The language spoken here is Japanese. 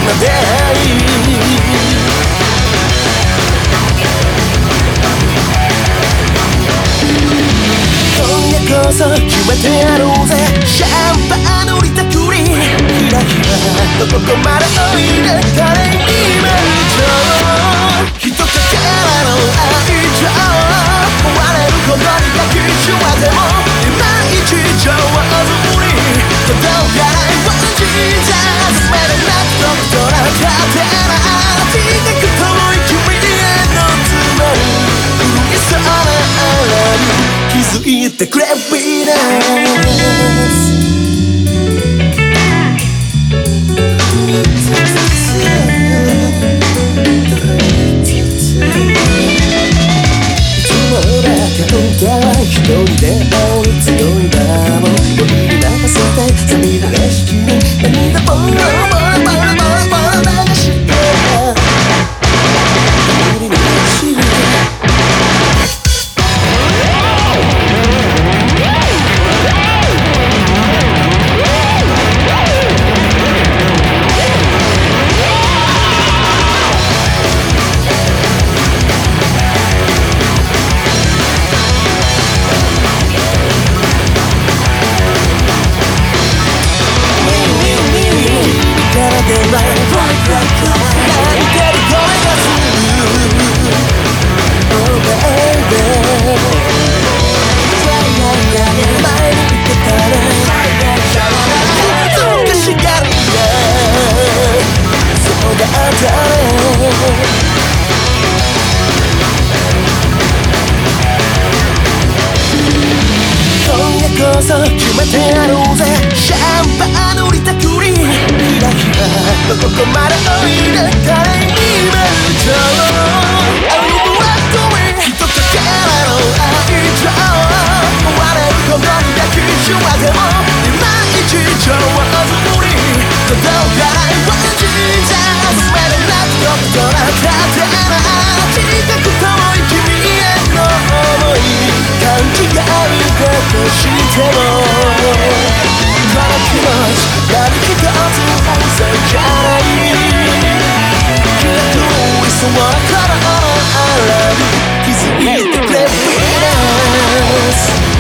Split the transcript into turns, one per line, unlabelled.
な出会い今夜こそ決めてやろうぜシャンパンのりたくりひらひらとここまでおいで華麗に舞う人とからの愛情追われるほどに抱きしめてもいまいち上手に届かないワンジージャズ目でなくととら立てない自覚遠い君へのつまりいそうなあらに気づいてくれビーナス一人で追う強いダム酔いに任せてさみだれしきに涙ボロボロボロボロボロ流して君に流し決めてやろうぜシャンパンのりたくりひらひらどこまでおいで華麗に舞う人とからの愛情追われるほどに抱きしめてもいまいち上手に届かないワンジージャズ目でなくととら立てない自覚遠い君への想い勘違いだとしてもこの気持ち何一つ嘘じゃないきっといそうなこのあらに気づいてくれる